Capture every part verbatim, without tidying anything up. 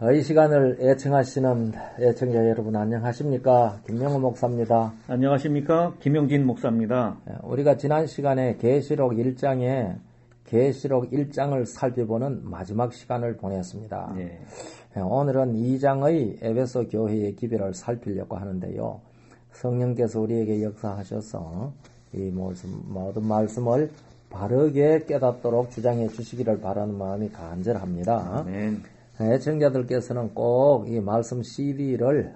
이 시간을 애청하시는 애청자 여러분 안녕하십니까? 김명호 목사입니다. 안녕하십니까? 김용진 목사입니다. 우리가 지난 시간에 계시록 일 장에 계시록 일 장을 살펴보는 마지막 시간을 보냈습니다. 네. 오늘은 이 장의 에베소 교회의 기별을 살피려고 하는데요. 성령께서 우리에게 역사하셔서 이 모든 말씀을 바르게 깨닫도록 주장해 주시기를 바라는 마음이 간절합니다. 네. 애청자들께서는 꼭 이 말씀 씨디를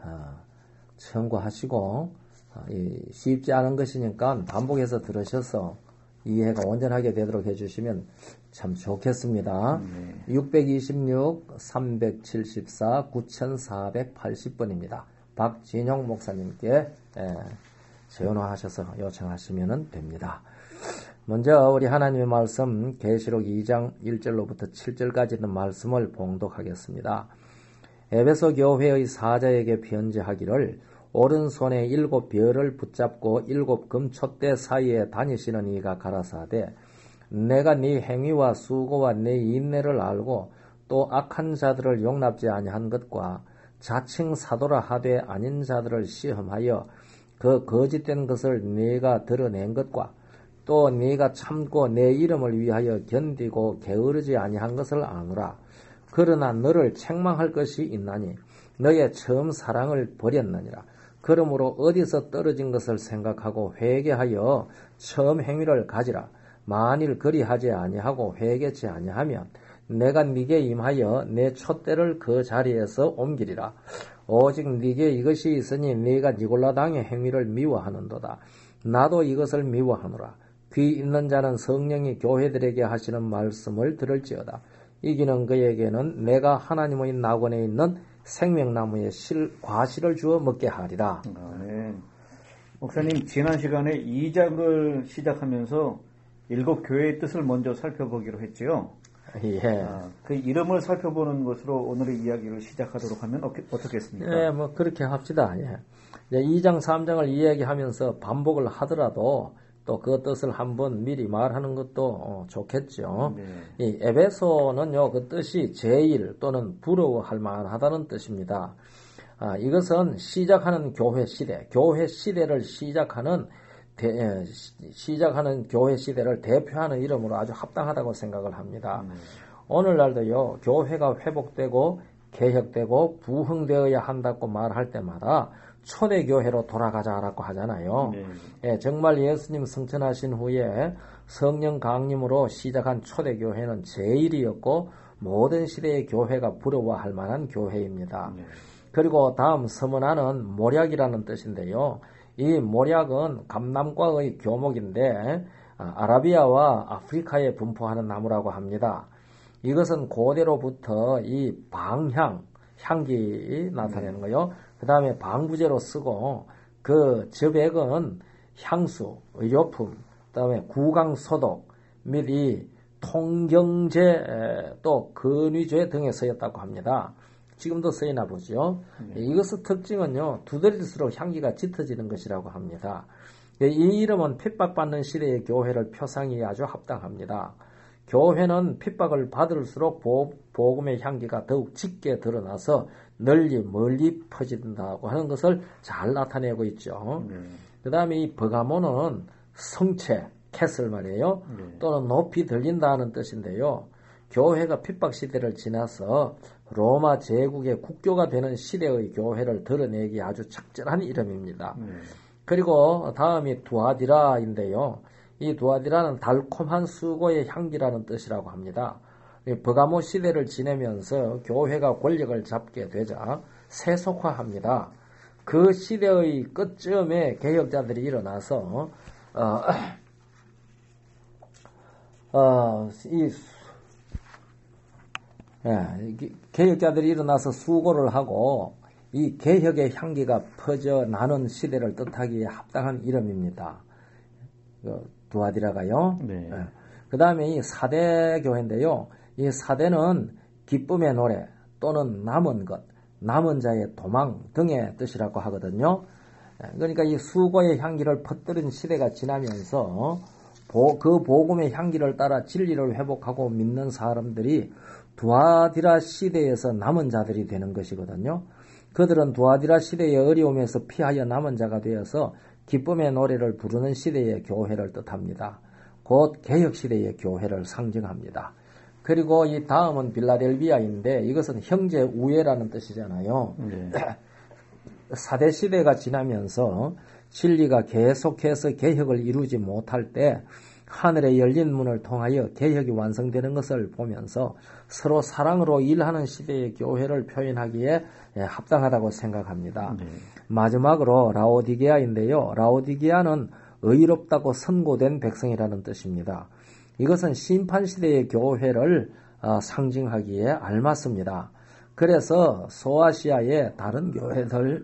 청구하시고 쉽지 않은 것이니까 반복해서 들으셔서 이해가 온전하게 되도록 해주시면 참 좋겠습니다. 네. 육백이십육, 삼백칠십사, 구천사백팔십 번입니다. 박진용 목사님께 전화하셔서 요청하시면 됩니다. 먼저 우리 하나님의 말씀 계시록 이 장 일 절로부터 칠 절까지 있는 말씀을 봉독하겠습니다. 에베소 교회의 사자에게 편지하기를 오른손에 일곱 별을 붙잡고 일곱 금촛대 사이에 다니시는 이가 가라사대 내가 네 행위와 수고와 네 인내를 알고 또 악한 자들을 용납지 아니한 것과 자칭 사도라 하되 아닌 자들을 시험하여 그 거짓된 것을 네가 드러낸 것과 또 네가 참고 내 이름을 위하여 견디고 게으르지 아니한 것을 아노라. 그러나 너를 책망할 것이 있나니 너의 처음 사랑을 버렸느니라. 그러므로 어디서 떨어진 것을 생각하고 회개하여 처음 행위를 가지라. 만일 그리하지 아니하고 회개치 아니하면 내가 네게 임하여 내 촛대를 그 자리에서 옮기리라. 오직 네게 이것이 있으니 네가 니골라당의 행위를 미워하는도다. 나도 이것을 미워하노라. 귀 있는 자는 성령이 교회들에게 하시는 말씀을 들을지어다. 이기는 그에게는 내가 하나님의 낙원에 있는 생명나무의 실, 과실을 주어 먹게 하리라. 아, 네. 목사님, 지난 시간에 이 장을 시작하면서 일곱 교회의 뜻을 먼저 살펴보기로 했죠. 예. 아, 그 이름을 살펴보는 것으로 오늘의 이야기를 시작하도록 하면 어떻겠습니까? 예, 뭐 그렇게 합시다. 예. 이 장, 삼 장을 이야기하면서 반복을 하더라도 또 그 뜻을 한번 미리 말하는 것도 어, 좋겠죠. 네. 이 에베소는요, 그 뜻이 제일 또는 부러워할 만하다는 뜻입니다. 아, 이것은 시작하는 교회 시대, 교회 시대를 시작하는 대, 시작하는 교회 시대를 대표하는 이름으로 아주 합당하다고 생각을 합니다. 네. 오늘날도요, 교회가 회복되고 개혁되고 부흥되어야 한다고 말할 때마다 초대교회로 돌아가자라고 하잖아요. 네. 예, 정말 예수님 승천하신 후에 성령 강림으로 시작한 초대교회는 제일이었고 모든 시대의 교회가 부러워할 만한 교회입니다. 네. 그리고 다음 서문화는 모략이라는 뜻인데요. 이 모략은 감남과의 교목인데 아라비아와 아프리카에 분포하는 나무라고 합니다. 이것은 고대로부터 이 방향, 향기 나타내는 거요. 그 다음에 방부제로 쓰고 그 접액은 향수, 의료품, 그 다음에 구강소독 및 이 통경제 또 근위제 등에 쓰였다고 합니다. 지금도 쓰이나 보죠. 네. 이것의 특징은요, 두드릴수록 향기가 짙어지는 것이라고 합니다. 이 이름은 핍박받는 시대의 교회를 표상이 아주 합당합니다. 교회는 핍박을 받을수록 복음의 향기가 더욱 짙게 드러나서 널리 멀리 퍼진다고 하는 것을 잘 나타내고 있죠. 네. 그 다음에 이 버가모는 성체, 캐슬 말이에요. 네. 또는 높이 들린다는 뜻인데요. 교회가 핍박 시대를 지나서 로마 제국의 국교가 되는 시대의 교회를 드러내기 아주 적절한 이름입니다. 네. 그리고 다음이 두아디라인데요. 이 두아디라는 달콤한 수고의 향기라는 뜻이라고 합니다. 버가모 시대를 지내면서 교회가 권력을 잡게 되자 세속화합니다. 그 시대의 끝쯤에 개혁자들이 일어나서 어, 어, 이 예, 개혁자들이 일어나서 수고를 하고 이 개혁의 향기가 퍼져 나는 시대를 뜻하기에 합당한 이름입니다. 두아디라가요. 네. 예. 그 다음에 이 사대교회인데요. 이 사대는 기쁨의 노래 또는 남은 것, 남은 자의 도망 등의 뜻이라고 하거든요. 그러니까 이 수고의 향기를 퍼뜨린 시대가 지나면서 그 복음의 향기를 따라 진리를 회복하고 믿는 사람들이 두아디라 시대에서 남은 자들이 되는 것이거든요. 그들은 두아디라 시대의 어려움에서 피하여 남은 자가 되어서 기쁨의 노래를 부르는 시대의 교회를 뜻합니다. 곧 개혁시대의 교회를 상징합니다. 그리고 이 다음은 빌라델비아인데 이것은 형제 우애라는 뜻이잖아요. 네. 사대 시대가 지나면서 진리가 계속해서 개혁을 이루지 못할 때 하늘의 열린 문을 통하여 개혁이 완성되는 것을 보면서 서로 사랑으로 일하는 시대의 교회를 표현하기에 합당하다고 생각합니다. 네. 마지막으로 라오디게아인데요. 라오디게아는 의롭다고 선고된 백성이라는 뜻입니다. 이것은 심판시대의 교회를 상징하기에 알맞습니다. 그래서 소아시아의 다른 교회들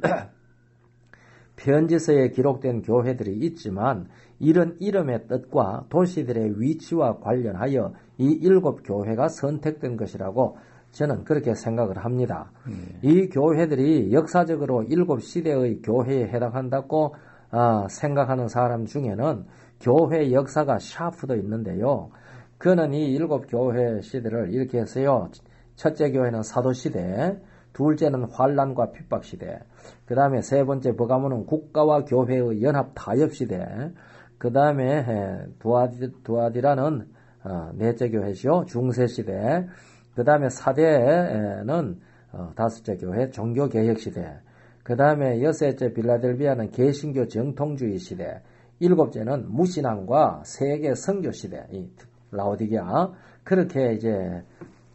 편지서에 기록된 교회들이 있지만 이런 이름의 뜻과 도시들의 위치와 관련하여 이 일곱 교회가 선택된 것이라고 저는 그렇게 생각을 합니다. 음. 이 교회들이 역사적으로 일곱 시대의 교회에 해당한다고 어, 생각하는 사람 중에는 교회 역사가 샤프도 있는데요. 그는 이 일곱 교회 시대를 이렇게 했어요. 첫째 교회는 사도시대, 둘째는 환란과 핍박시대, 그 다음에 세 번째 버가모는 국가와 교회의 연합 타협시대, 그 다음에 두아디, 두아디라는 어, 넷째 교회시요, 중세시대, 그 다음에 사대는 어, 다섯째 교회, 종교개혁시대, 그 다음에 여섯째 빌라델비아는 개신교 정통주의 시대, 일곱째는 무신앙과 세계 선교시대, 이 라오디게아. 그렇게 이제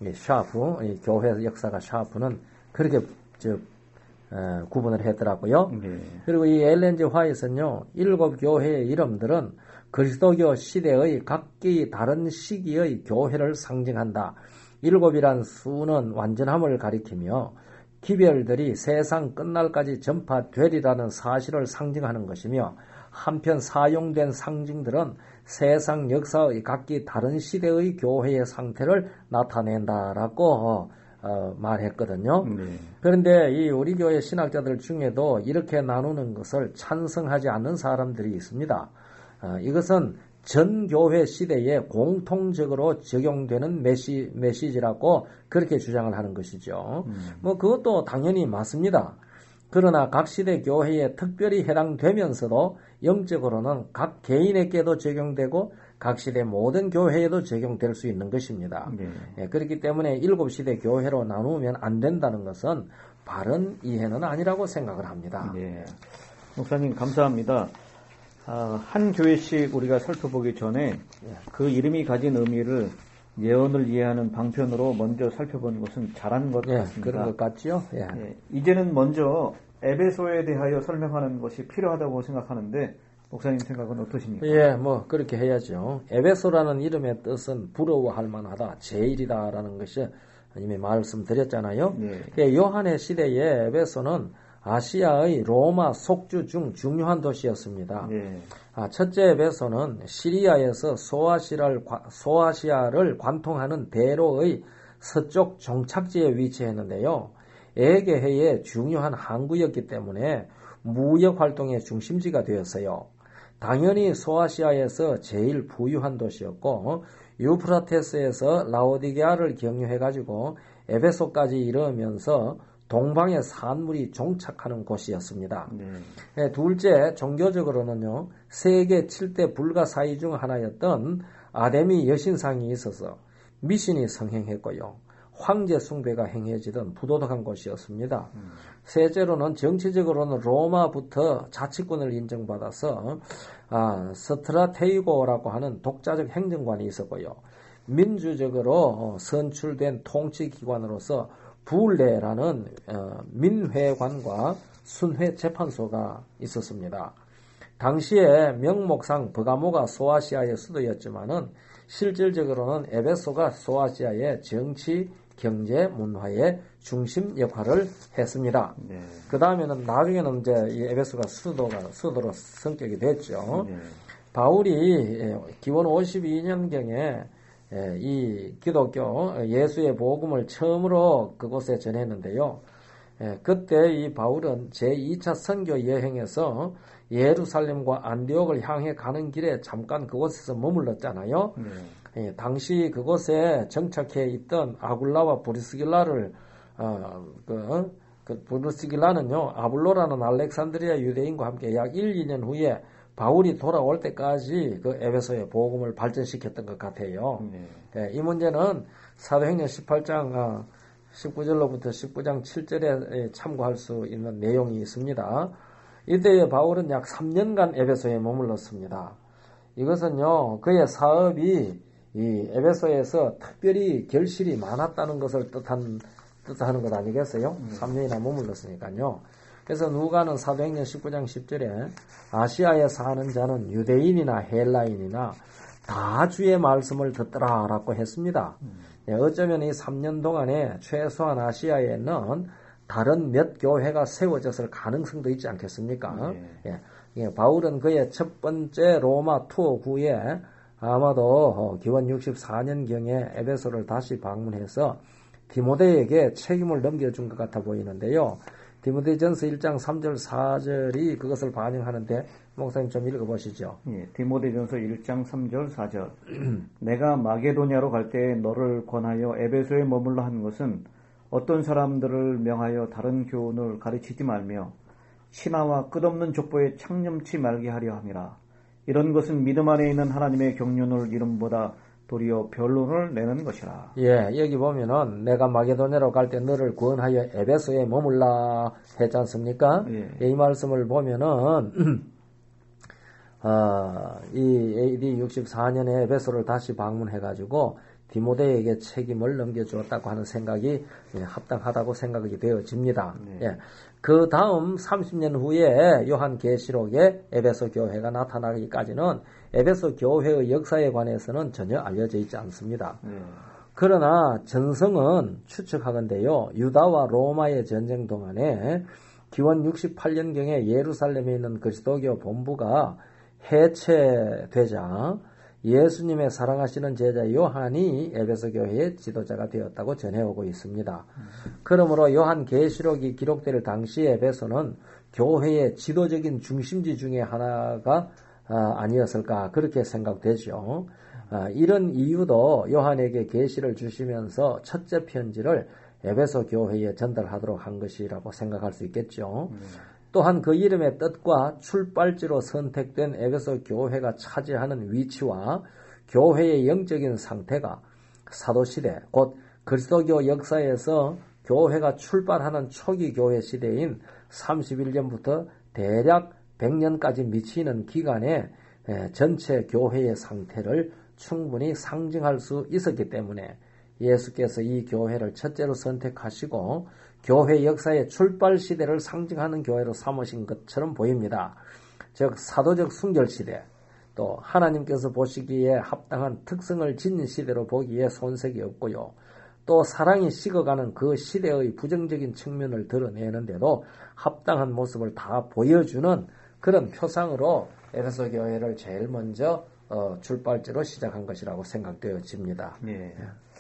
샤프, 이 교회 역사가 샤프는 그렇게 저, 에, 구분을 했더라고요. 네. 그리고 이 엘렌지 화이트는요, 일곱 교회의 이름들은 그리스도교 시대의 각기 다른 시기의 교회를 상징한다. 일곱이란 수는 완전함을 가리키며 기별들이 세상 끝날까지 전파되리라는 사실을 상징하는 것이며 한편 사용된 상징들은 세상 역사의 각기 다른 시대의 교회의 상태를 나타낸다라고 어, 어, 말했거든요. 네. 그런데 이 우리 교회 신학자들 중에도 이렇게 나누는 것을 찬성하지 않는 사람들이 있습니다. 어, 이것은 전 교회 시대에 공통적으로 적용되는 메시, 메시지라고 그렇게 주장을 하는 것이죠. 음. 뭐 그것도 당연히 맞습니다. 그러나 각 시대 교회에 특별히 해당되면서도 영적으로는 각 개인에게도 적용되고 각 시대 모든 교회에도 적용될 수 있는 것입니다. 네. 예, 그렇기 때문에 일곱 시대 교회로 나누면 안 된다는 것은 바른 이해는 아니라고 생각을 합니다. 네. 목사님 감사합니다. 아, 한 교회씩 우리가 살펴보기 전에 그 이름이 가진 의미를 예언을 이해하는 방편으로 먼저 살펴보는 것은 잘한 것 예, 같습니다. 그런 것 같죠? 예. 예, 이제는 먼저 에베소에 대하여 설명하는 것이 필요하다고 생각하는데 목사님 생각은 어떠십니까? 예, 뭐 그렇게 해야죠. 에베소라는 이름의 뜻은 부러워할 만하다, 제일이다라는 것이 이미 말씀드렸잖아요. 예. 예, 요한의 시대에 에베소는 아시아의 로마 속주 중 중요한 도시였습니다. 예. 아, 첫째 에베소는 시리아에서 소아시아를, 소아시아를 관통하는 대로의 서쪽 종착지에 위치했는데요. 에게해의 중요한 항구였기 때문에 무역 활동의 중심지가 되었어요. 당연히 소아시아에서 제일 부유한 도시였고 유프라테스에서 라오디게아를 경유해가지고 에베소까지 이르면서 동방의 산물이 종착하는 곳이었습니다. 네. 둘째, 종교적으로는요, 세계 칠 대 불가사의 중 하나였던 아데미 여신상이 있어서 미신이 성행했고요. 황제 숭배가 행해지던 부도덕한 곳이었습니다. 음. 셋째로는 정치적으로는 로마부터 자치권을 인정받아서 아, 스트라테이고라고 하는 독자적 행정관이 있었고요. 민주적으로 선출된 통치기관으로서 불레라는 어, 민회관과 순회 재판소가 있었습니다. 당시에 명목상 버가모가 소아시아의 수도였지만은 실질적으로는 에베소가 소아시아의 정치, 경제, 문화의 중심 역할을 했습니다. 네. 그 다음에는 나중에는 이제 이 에베소가 수도가 수도로 성격이 됐죠. 네. 바울이 기원 오십이 년경에 이 기독교 예수의 복음을 처음으로 그곳에 전했는데요. 예, 그때 이 바울은 제이 차 선교 여행에서 예루살렘과 안디옥을 향해 가는 길에 잠깐 그곳에서 머물렀잖아요. 네. 예, 당시 그곳에 정착해 있던 아굴라와 브리스길라를 어, 그, 그 브리스길라는요 아블로라는 알렉산드리아 유대인과 함께 약 일, 이 년 후에 바울이 돌아올 때까지 그 에베소의 복음을 발전시켰던 것 같아요. 네. 예, 이 문제는 사도행전 십팔 장 어, 십구 절로부터 십구 장 칠 절에 참고할 수 있는 내용이 있습니다. 이때에 바울은 약 삼 년간 에베소에 머물렀습니다. 이것은요 그의 사업이 이 에베소에서 특별히 결실이 많았다는 것을 뜻한, 뜻하는 것 아니겠어요? 음. 삼 년이나 머물렀으니까요. 그래서 누가는 사도행전 십구 장 십 절에 아시아에 사는 자는 유대인이나 헬라인이나 다 주의 말씀을 듣더라라고 했습니다. 음. 예, 어쩌면 이 삼 년 동안에 최소한 아시아에는 다른 몇 교회가 세워졌을 가능성도 있지 않겠습니까? 네. 예, 예, 바울은 그의 첫 번째 로마 투어 후에 아마도 어, 기원 육십사 년경에 에베소를 다시 방문해서 디모데에게 책임을 넘겨준 것 같아 보이는데요. 디모데전서 일 장 삼 절 사 절이 그것을 반영하는데 목사님 좀 읽어보시죠. 예, 디모데전서 일 장 삼 절 사 절 내가 마게도냐로 갈 때 너를 권하여 에베소에 머물러 한 것은 어떤 사람들을 명하여 다른 교훈을 가르치지 말며 신하와 끝없는 족보에 창념치 말게 하려 함이라. 이런 것은 믿음 안에 있는 하나님의 경륜을 이름보다 도리어 변론을 내는 것이라. 예, 여기 보면은 내가 마게도냐로 갈 때 너를 권하여 에베소에 머물라 했지 않습니까? 예. 이 말씀을 보면은 어, 이 에이디 육십사 년에 에베소를 다시 방문해가지고 디모데에게 책임을 넘겨주었다고 하는 생각이 예, 합당하다고 생각이 되어집니다. 네. 예. 그 다음 삼십 년 후에 요한계시록에 에베소 교회가 나타나기까지는 에베소 교회의 역사에 관해서는 전혀 알려져 있지 않습니다. 네. 그러나 전성은 추측하건대요. 유다와 로마의 전쟁 동안에 기원 육십팔 년경에 예루살렘에 있는 그리스도교 본부가 해체되자 예수님의 사랑하시는 제자 요한이 에베소 교회의 지도자가 되었다고 전해오고 있습니다. 그러므로 요한계시록이 기록될 당시 에베소는 교회의 지도적인 중심지 중에 하나가 아니었을까 그렇게 생각되죠. 이런 이유도 요한에게 계시를 주시면서 첫째 편지를 에베소 교회에 전달하도록 한 것이라고 생각할 수 있겠죠. 또한 그 이름의 뜻과 출발지로 선택된 에베소 교회가 차지하는 위치와 교회의 영적인 상태가 사도시대, 곧 그리스도교 역사에서 교회가 출발하는 초기 교회 시대인 삼십일 년부터 대략 백 년까지 미치는 기간에 전체 교회의 상태를 충분히 상징할 수 있었기 때문에 예수께서 이 교회를 첫째로 선택하시고 교회 역사의 출발 시대를 상징하는 교회로 삼으신 것처럼 보입니다. 즉 사도적 순결 시대, 또 하나님께서 보시기에 합당한 특성을 지닌 시대로 보기에 손색이 없고요. 또 사랑이 식어가는 그 시대의 부정적인 측면을 드러내는데도 합당한 모습을 다 보여주는 그런 표상으로 에베소 교회를 제일 먼저 어, 출발지로 시작한 것이라고 생각되어집니다. 네.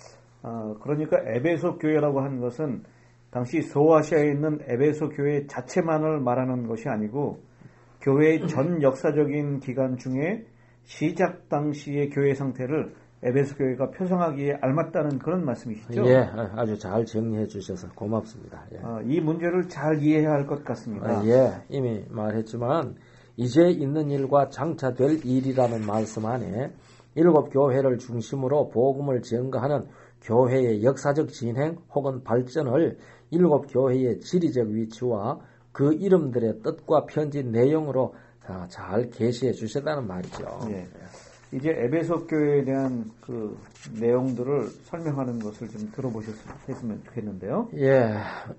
아, 그러니까 에베소 교회라고 하는 것은 당시 소아시아에 있는 에베소 교회 자체만을 말하는 것이 아니고 교회의 전 역사적인 기간 중에 시작 당시의 교회 상태를 에베소 교회가 표상하기에 알맞다는 그런 말씀이시죠? 예, 아주 잘 정리해 주셔서 고맙습니다. 예. 아, 이 문제를 잘 이해해야 할 것 같습니다. 아, 예, 이미 말했지만 이제 있는 일과 장차 될 일이라는 말씀 안에 일곱 교회를 중심으로 복음을 전가하는 교회의 역사적 진행 혹은 발전을 일곱 교회의 지리적 위치와 그 이름들의 뜻과 편지 내용으로 잘 계시해 주셨다는 말이죠. 예. 이제 에베소 교회에 대한 그 내용들을 설명하는 것을 좀 들어보셨으면 좋겠는데요. 예.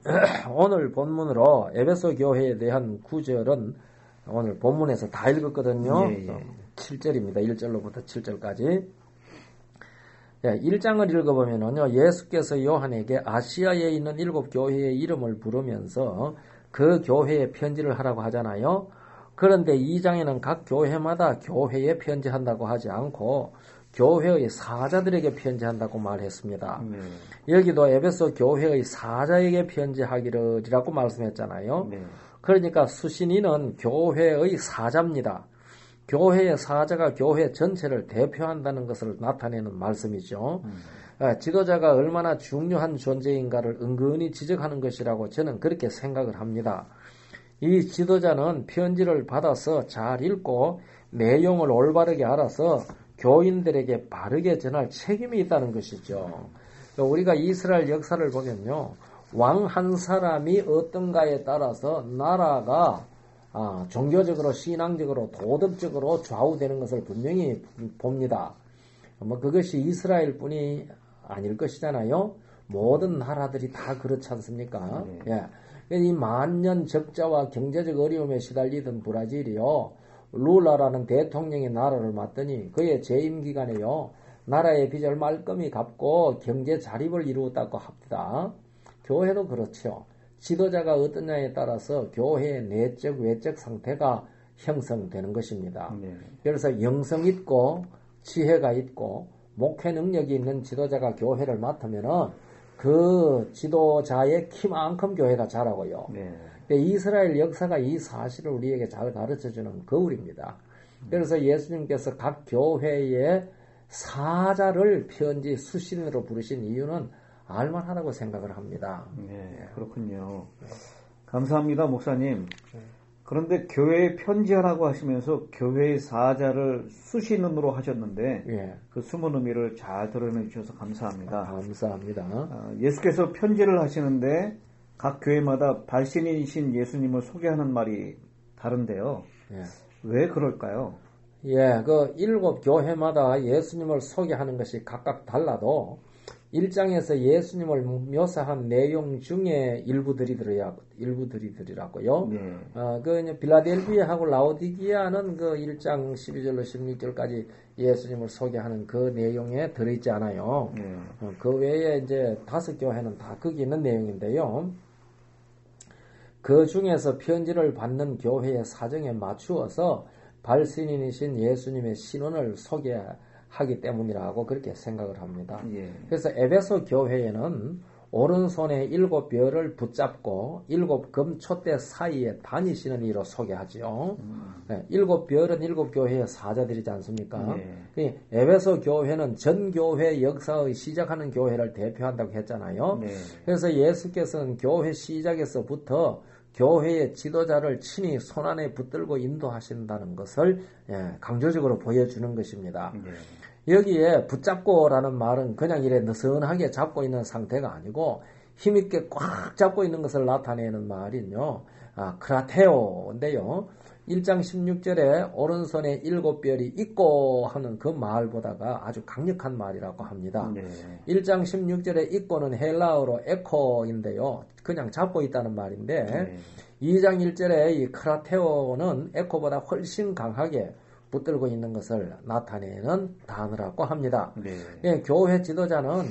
오늘 본문으로 에베소 교회에 대한 구절은 오늘 본문에서 다 읽었거든요. 예, 예. 칠 절입니다. 일 절로부터 칠 절까지. 예, 일 장을 읽어보면요, 예수께서 요한에게 아시아에 있는 일곱 교회의 이름을 부르면서 그 교회에 편지를 하라고 하잖아요. 그런데 이 장에는 각 교회마다 교회에 편지한다고 하지 않고 교회의 사자들에게 편지한다고 말했습니다. 네. 여기도 에베소 교회의 사자에게 편지하기를이라고 말씀했잖아요. 네. 그러니까 수신인은 교회의 사자입니다. 교회의 사자가 교회 전체를 대표한다는 것을 나타내는 말씀이죠. 음. 지도자가 얼마나 중요한 존재인가를 은근히 지적하는 것이라고 저는 그렇게 생각을 합니다. 이 지도자는 편지를 받아서 잘 읽고 내용을 올바르게 알아서 교인들에게 바르게 전할 책임이 있다는 것이죠. 우리가 이스라엘 역사를 보면요. 왕 한 사람이 어떤가에 따라서 나라가 아, 종교적으로, 신앙적으로, 도덕적으로 좌우되는 것을 분명히 봅니다. 뭐 그것이 이스라엘뿐이 아닐 것이잖아요. 모든 나라들이 다 그렇지 않습니까? 네. 예. 이 만년 적자와 경제적 어려움에 시달리던 브라질이요. 루라라는 대통령이 나라를 맡더니 그의 재임 기간에요. 나라의 빚을 말끔히 갚고 경제 자립을 이루었다고 합니다. 교회도 그렇죠. 지도자가 어떠냐에 따라서 교회의 내적 외적 상태가 형성되는 것입니다. 네. 그래서 영성 있고 지혜가 있고 목회 능력이 있는 지도자가 교회를 맡으면은 그 지도자의 키만큼 교회가 자라고요. 네. 이스라엘 역사가 이 사실을 우리에게 잘 가르쳐주는 거울입니다. 그래서 예수님께서 각 교회의 사자를 편지 수신으로 부르신 이유는 알만하다고 생각을 합니다. 네, 그렇군요. 감사합니다, 목사님. 그런데 교회에 편지하라고 하시면서 교회의 사자를 수신으로 하셨는데 예. 그 숨은 의미를 잘 드러내 주셔서 감사합니다. 감사합니다. 아, 예수께서 편지를 하시는데 각 교회마다 발신이신 예수님을 소개하는 말이 다른데요. 예. 왜 그럴까요? 예, 그 일곱 교회마다 예수님을 소개하는 것이 각각 달라도 일 장에서 예수님을 묘사한 내용 중에 일부들이 들어야, 일부들이 들이라고요. 네. 어, 그, 빌라델비아하고 라오디기아는 그 일 장 십이 절로 십육 절까지 예수님을 소개하는 그 내용에 들어있지 않아요. 네. 어, 그 외에 이제 다섯 교회는 다 거기 있는 내용인데요. 그 중에서 편지를 받는 교회의 사정에 맞추어서 발신인이신 예수님의 신원을 소개하기 때문이라고 그렇게 생각을 합니다. 예. 그래서 에베소 교회에는 오른손에 일곱 별을 붙잡고 일곱 금촛대 사이에 다니시는 이로 소개하죠. 음. 네, 일곱 별은 일곱 교회의 사자들이지 않습니까? 예. 에베소 교회는 전 교회 역사의 시작하는 교회를 대표한다고 했잖아요. 네. 그래서 예수께서는 교회 시작에서부터 교회의 지도자를 친히 손안에 붙들고 인도하신다는 것을 예, 강조적으로 보여주는 것입니다. 네. 여기에 붙잡고라는 말은 그냥 이래 느슨하게 잡고 있는 상태가 아니고 힘있게 꽉 잡고 있는 것을 나타내는 말은요. 아, 크라테오인데요. 일 장 십육 절에 오른손에 일곱 별이 있고 하는 그 말보다가 아주 강력한 말이라고 합니다. 네. 일 장 십육 절에 있고는 헬라어로 에코인데요. 그냥 잡고 있다는 말인데 네. 이 장 일 절에 이 크라테오는 에코보다 훨씬 강하게 붙들고 있는 것을 나타내는 단어라고 합니다. 네. 예, 교회 지도자는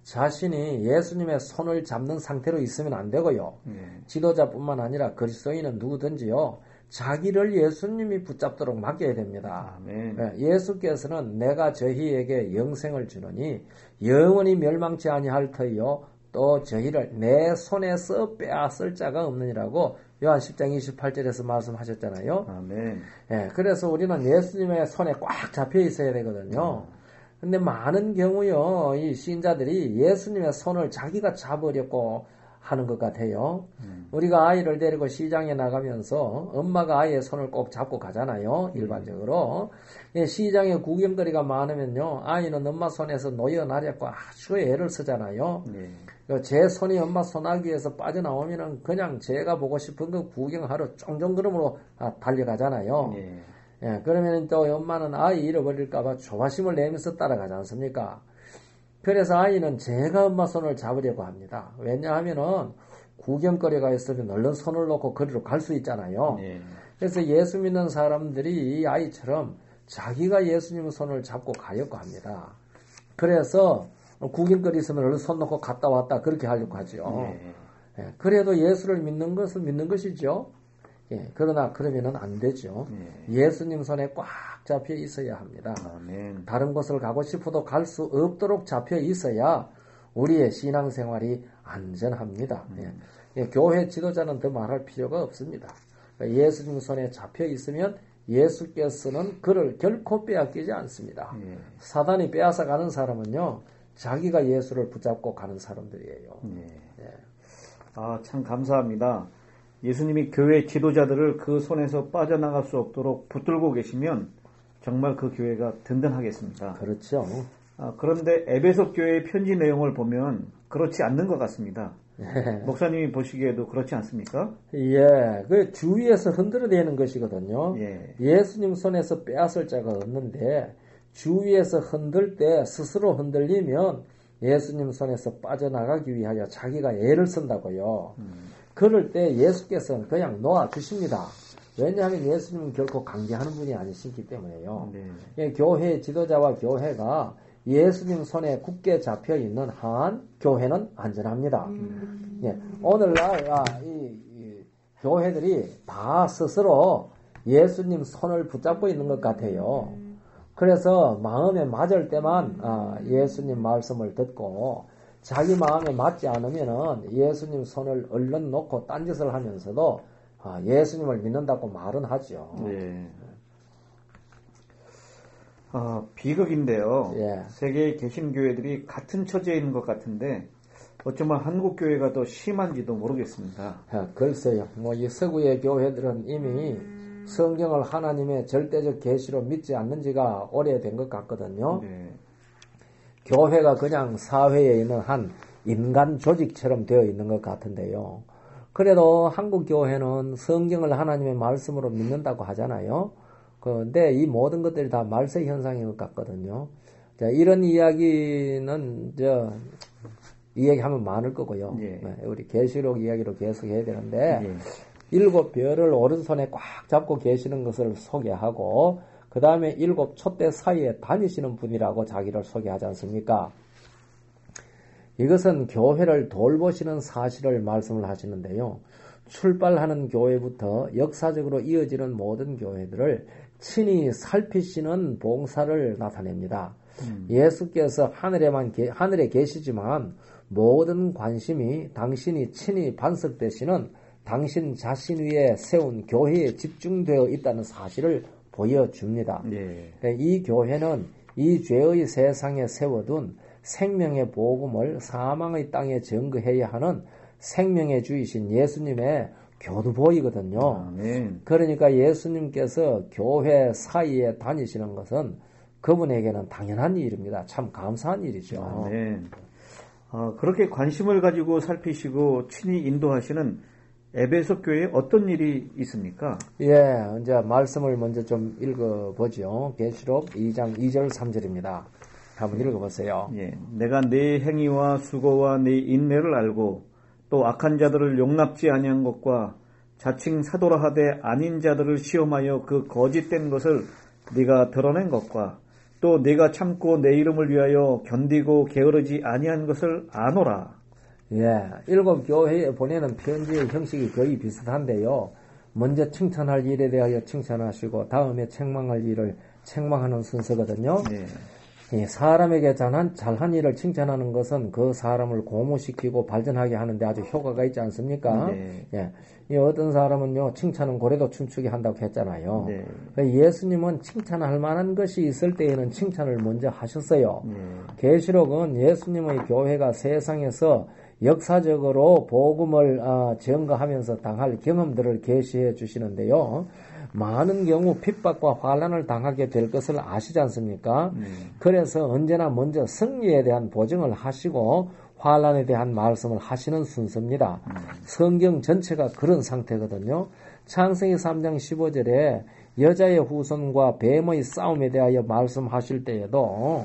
자신이 예수님의 손을 잡는 상태로 있으면 안 되고요. 네. 지도자뿐만 아니라 그리스도인은 누구든지요. 자기를 예수님이 붙잡도록 맡겨야 됩니다. 네. 예, 예수께서는 내가 저희에게 영생을 주노니 영원히 멸망치 아니할 터이요. 또 저희를 내 손에서 빼앗을 자가 없느니라고 요한 십 장 이십팔 절에서 말씀하셨잖아요. 아멘. 예, 그래서 우리는 예수님의 손에 꽉 잡혀 있어야 되거든요. 근데 많은 경우요, 이 신자들이 예수님의 손을 자기가 잡으려고 하는 것 같아요. 음. 우리가 아이를 데리고 시장에 나가면서 엄마가 아이의 손을 꼭 잡고 가잖아요. 일반적으로. 음. 시장에 구경거리가 많으면요. 아이는 엄마 손에서 놓여나려고 아주 애를 쓰잖아요. 음. 제 손이 엄마 손아귀에서 빠져나오면은 그냥 제가 보고 싶은 거 구경하러 쫑쫑그름으로 달려가잖아요. 음. 예, 그러면 또 엄마는 아이 잃어버릴까봐 조바심을 내면서 따라가지 않습니까? 그래서 아이는 제가 엄마 손을 잡으려고 합니다. 왜냐하면은 구경거리가 있으면 얼른 손을 놓고 거리로 갈 수 있잖아요. 네. 그래서 예수 믿는 사람들이 이 아이처럼 자기가 예수님 손을 잡고 가려고 합니다. 그래서 구경거리 있으면 얼른 손 놓고 갔다 왔다 그렇게 하려고 하죠. 네. 네. 그래도 예수를 믿는 것은 믿는 것이죠. 예, 그러나 그러면은 안 되죠. 예. 예수님 손에 꽉 잡혀 있어야 합니다. 아멘. 다른 곳을 가고 싶어도 갈 수 없도록 잡혀 있어야 우리의 신앙생활이 안전합니다. 음. 예. 예, 교회 지도자는 더 말할 필요가 없습니다. 그러니까 예수님 손에 잡혀 있으면 예수께서는 그를 결코 빼앗기지 않습니다. 예. 사단이 빼앗아 가는 사람은요, 자기가 예수를 붙잡고 가는 사람들이에요. 예. 예. 아, 참 감사합니다. 예수님이 교회 지도자들을 그 손에서 빠져나갈 수 없도록 붙들고 계시면 정말 그 교회가 든든하겠습니다. 그렇죠. 아, 그런데 에베소 교회의 편지 내용을 보면 그렇지 않는 것 같습니다. 예. 목사님이 보시기에도 그렇지 않습니까? 예, 그 주위에서 흔들어대는 것이거든요. 예. 예수님 손에서 빼앗을 자가 없는데 주위에서 흔들 때 스스로 흔들리면 예수님 손에서 빠져나가기 위하여 자기가 애를 쓴다고요. 음. 그럴 때 예수께서는 그냥 놓아주십니다. 왜냐하면 예수님은 결코 강제하는 분이 아니시기 때문에요. 네. 예, 교회 지도자와 교회가 예수님 손에 굳게 잡혀 있는 한 교회는 안전합니다. 음. 예, 오늘날 아, 이, 이 교회들이 다 스스로 예수님 손을 붙잡고 있는 것 같아요. 그래서 마음에 맞을 때만 아, 예수님 말씀을 듣고 자기 마음에 맞지 않으면은 예수님 손을 얼른 놓고 딴짓을 하면서도 아, 예수님을 믿는다고 말은 하죠. 네. 아, 비극인데요. 예. 세계의 개신교회들이 같은 처지에 있는 것 같은데 어쩌면 한국 교회가 더 심한지도 모르겠습니다. 아, 글쎄요. 뭐 이 서구의 교회들은 이미 성경을 하나님의 절대적 계시로 믿지 않는 지가 오래된 것 같거든요. 네. 교회가 그냥 사회에 있는 한 인간 조직처럼 되어 있는 것 같은데요. 그래도 한국 교회는 성경을 하나님의 말씀으로 믿는다고 하잖아요. 그런데 이 모든 것들이 다 말세 현상인 것 같거든요. 자, 이런 이야기는 저 이야기하면 많을 거고요. 예. 우리 계시록 이야기로 계속 해야 되는데 예. 일곱 별을 오른손에 꽉 잡고 계시는 것을 소개하고 그 다음에 일곱 촛대 사이에 다니시는 분이라고 자기를 소개하지 않습니까? 이것은 교회를 돌보시는 사실을 말씀을 하시는데요. 출발하는 교회부터 역사적으로 이어지는 모든 교회들을 친히 살피시는 봉사를 나타냅니다. 음. 예수께서 하늘에만 게, 하늘에 계시지만 모든 관심이 당신이 친히 반석되시는 당신 자신 위에 세운 교회에 집중되어 있다는 사실을 보여줍니다. 예. 이 교회는 이 죄의 세상에 세워둔 생명의 복음을 사망의 땅에 증거해야 하는 생명의 주이신 예수님의 교두보이거든요. 아멘. 그러니까 예수님께서 교회 사이에 다니시는 것은 그분에게는 당연한 일입니다. 참 감사한 일이죠. 아멘. 어, 그렇게 관심을 가지고 살피시고 친히 인도하시는 에베소 교회에 어떤 일이 있습니까? 예, 이제 말씀을 먼저 좀 읽어보죠. 계시록 이 장 이 절 삼 절입니다. 한번 읽어보세요. 예, 내가 네 행위와 수고와 네 인내를 알고 또 악한 자들을 용납지 아니한 것과 자칭 사도라 하되 아닌 자들을 시험하여 그 거짓된 것을 네가 드러낸 것과 또 네가 참고 내 이름을 위하여 견디고 게으르지 아니한 것을 아노라. 예, 일곱 교회에 보내는 편지의 형식이 거의 비슷한데요. 먼저 칭찬할 일에 대하여 칭찬하시고 다음에 책망할 일을 책망하는 순서거든요. 네. 예, 사람에게 잘한, 잘한 일을 칭찬하는 것은 그 사람을 고무시키고 발전하게 하는데 아주 효과가 있지 않습니까? 네. 예, 이 어떤 사람은요, 칭찬은 고래도 춤추게 한다고 했잖아요. 네. 예수님은 칭찬할 만한 것이 있을 때에는 칭찬을 먼저 하셨어요. 네. 계시록은 예수님의 교회가 세상에서 역사적으로 복음을 어, 증거하면서 당할 경험들을 계시해 주시는데요. 많은 경우 핍박과 환난을 당하게 될 것을 아시지 않습니까? 음. 그래서 언제나 먼저 승리에 대한 보증을 하시고 환난에 대한 말씀을 하시는 순서입니다. 음. 성경 전체가 그런 상태거든요. 창세기 삼 장 십오 절에 여자의 후손과 뱀의 싸움에 대하여 말씀하실 때에도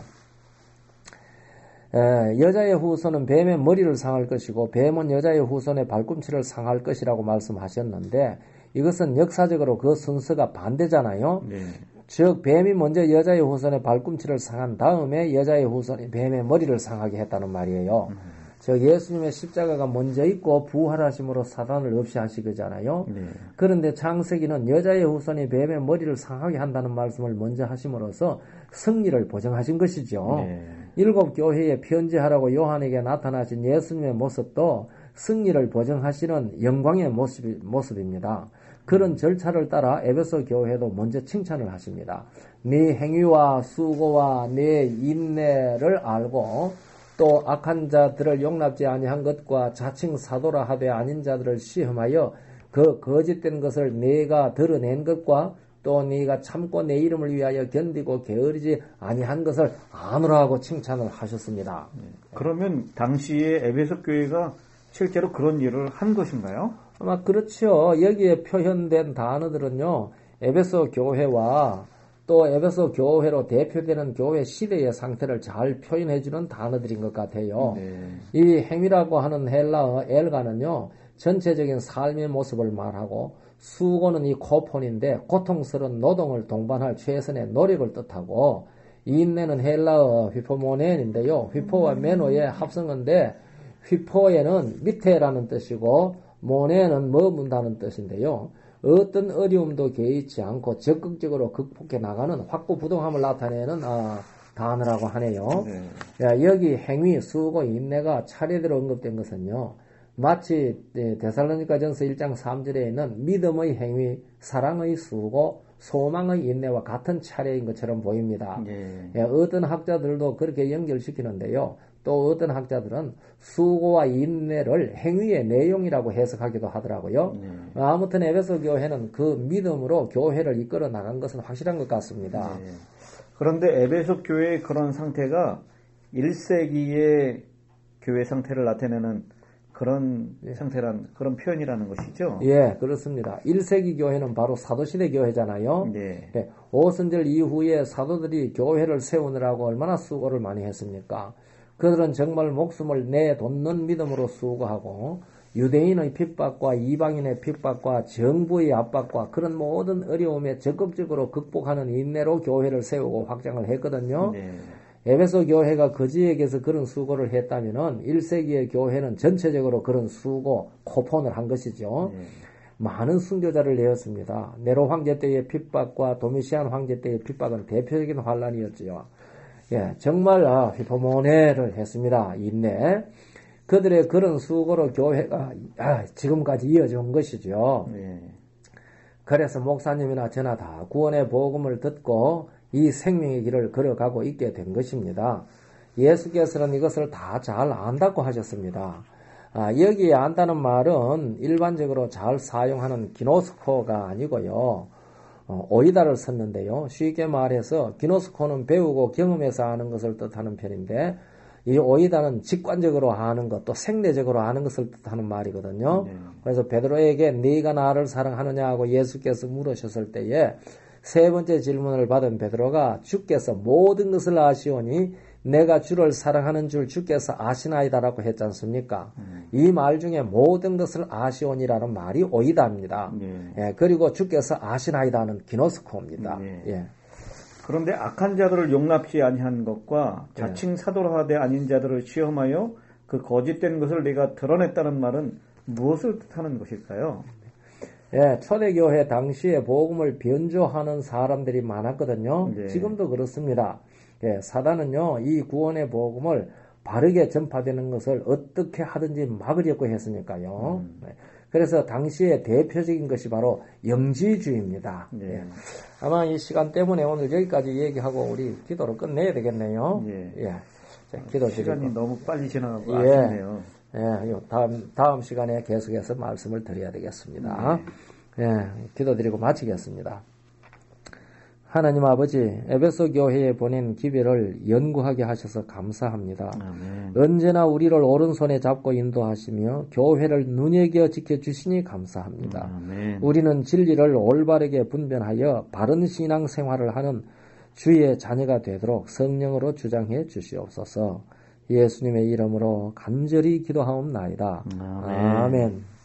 에, 여자의 후손은 뱀의 머리를 상할 것이고 뱀은 여자의 후손의 발꿈치를 상할 것이라고 말씀하셨는데 이것은 역사적으로 그 순서가 반대잖아요. 네. 즉 뱀이 먼저 여자의 후손의 발꿈치를 상한 다음에 여자의 후손이 뱀의 머리를 상하게 했다는 말이에요. 음. 저 예수님의 십자가가 먼저 있고 부활하심으로 사단을 없이 하시거잖아요. 네. 그런데 창세기는 여자의 후손이 뱀의 머리를 상하게 한다는 말씀을 먼저 하심으로써 승리를 보정하신 것이죠. 네. 일곱 교회에 편지하라고 요한에게 나타나신 예수님의 모습도 승리를 보정하시는 영광의 모습, 모습입니다. 그런 절차를 따라 에베소 교회도 먼저 칭찬을 하십니다. 네 행위와 수고와 네 인내를 알고 또 악한 자들을 용납지 아니한 것과 자칭 사도라 하되 아닌 자들을 시험하여 그 거짓된 것을 네가 드러낸 것과 또 네가 참고 내 이름을 위하여 견디고 게으르지 아니한 것을 아노라 하고 칭찬을 하셨습니다. 그러면 당시에 에베소 교회가 실제로 그런 일을 한 것인가요? 아마 그렇죠. 여기에 표현된 단어들은요, 에베소 교회와 또 에베소 교회로 대표되는 교회 시대의 상태를 잘 표현해주는 단어들인 것 같아요. 네. 이 행위라고 하는 헬라어 엘가는요, 전체적인 삶의 모습을 말하고, 수고는 이 코폰인데 고통스러운 노동을 동반할 최선의 노력을 뜻하고, 인내는 헬라어 휘포모넨인데요. 휘포와 메노의 합성어인데, 휘포에는 밑에라는 뜻이고 모네는 머문다는 뜻인데요. 어떤 어려움도 개의치 않고 적극적으로 극복해 나가는 확고부동함을 나타내는 아, 단어라고 하네요. 네. 야, 여기 행위, 수고, 인내가 차례대로 언급된 것은요. 마치 데살로니가전서 일 장 삼 절에 있는 믿음의 행위, 사랑의 수고, 소망의 인내와 같은 차례인 것처럼 보입니다. 네. 예, 어떤 학자들도 그렇게 연결시키는데요. 또 어떤 학자들은 수고와 인내를 행위의 내용이라고 해석하기도 하더라고요. 네. 아무튼 에베소 교회는 그 믿음으로 교회를 이끌어 나간 것은 확실한 것 같습니다. 네. 그런데 에베소 교회의 그런 상태가 일 세기의 교회 상태를 나타내는 그런 예. 상태란 그런 표현이라는 것이죠. 예, 그렇습니다. 일 세기 교회는 바로 사도시대 교회잖아요. 네. 예, 오순절 이후에 사도들이 교회를 세우느라고 얼마나 수고를 많이 했습니까? 그들은 정말 목숨을 내놓는 믿음으로 수고하고 유대인의 핍박과 이방인의 핍박과 정부의 압박과 그런 모든 어려움에 적극적으로 극복하는 인내로 교회를 세우고 확장을 했거든요. 네. 에베소 교회가 거지에게서 그런 수고를 했다면은 일 세기의 교회는 전체적으로 그런 수고, 코폰을 한 것이죠. 네. 많은 순교자를 내었습니다. 네로 황제 때의 핍박과 도미시안 황제 때의 핍박은 대표적인 환란이었지요. 예, 정말 아, 휘포모네를 했습니다. 인내. 그들의 그런 수고로 교회가 아, 지금까지 이어져 온 것이죠. 네. 그래서 목사님이나 저나 다 구원의 복음을 듣고 이 생명의 길을 걸어가고 있게 된 것입니다. 예수께서는 이것을 다 잘 안다고 하셨습니다. 아, 여기에 안다는 말은 일반적으로 잘 사용하는 기노스코가 아니고요. 어, 오이다를 썼는데요. 쉽게 말해서 기노스코는 배우고 경험해서 아는 것을 뜻하는 편인데 이 오이다는 직관적으로 아는 것, 또 생내적으로 아는 것을 뜻하는 말이거든요. 네. 그래서 베드로에게 네가 나를 사랑하느냐고 예수께서 물으셨을 때에 세 번째 질문을 받은 베드로가 주께서 모든 것을 아시오니 내가 주를 사랑하는 줄 주께서 아시나이다라고 했지 않습니까? 음. 이 말 중에 모든 것을 아시오니라는 말이 오이다입니다. 네. 예, 그리고 주께서 아시나이다는 기노스코입니다. 네. 예. 그런데 악한 자들을 용납지 아니한 것과 자칭 사도라 하되 아닌 자들을 시험하여 그 거짓된 것을 내가 드러냈다는 말은 무엇을 뜻하는 것일까요? 예, 초대교회 당시에 복음을 변조하는 사람들이 많았거든요. 네. 지금도 그렇습니다. 예, 사단은요, 이 구원의 복음을 바르게 전파되는 것을 어떻게 하든지 막으려고 했으니까요. 음. 네. 그래서 당시에 대표적인 것이 바로 영지주의입니다. 네. 예. 아마 이 시간 때문에 오늘 여기까지 얘기하고 우리 기도를 끝내야 되겠네요. 예. 예. 자, 기도 시간이 드리고. 너무 빨리 지나가고 예. 아쉽네요. 예, 다음, 다음 시간에 계속해서 말씀을 드려야 되겠습니다. 네. 예, 기도드리고 마치겠습니다. 하나님 아버지, 에베소 교회에 보낸 기별을 연구하게 하셔서 감사합니다. 아멘. 언제나 우리를 오른손에 잡고 인도하시며 교회를 눈여겨 지켜주시니 감사합니다. 아멘. 우리는 진리를 올바르게 분별하여 바른 신앙 생활을 하는 주의 자녀가 되도록 성령으로 주장해 주시옵소서. 예수님의 이름으로 간절히 기도하옵나이다. 아멘. 아멘.